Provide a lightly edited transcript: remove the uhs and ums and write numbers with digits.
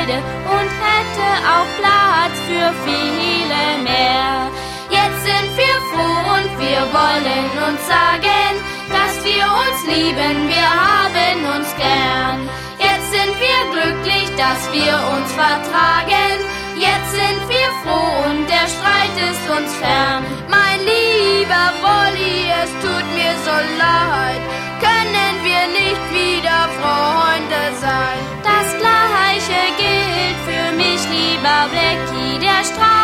Freude und hätte auch Platz für viele mehr. Jetzt sind wir froh und wir wollen uns sagen, dass wir uns lieben, wir haben uns gern. Jetzt sind wir glücklich, dass wir uns vertragen. Jetzt sind wir froh und der Streit ist uns fern. Mein lieber Wolli, es tut mir so leid, können wir nicht wieder Freunde sein. Das Gleiche gilt für mich, lieber Blackie, der Streit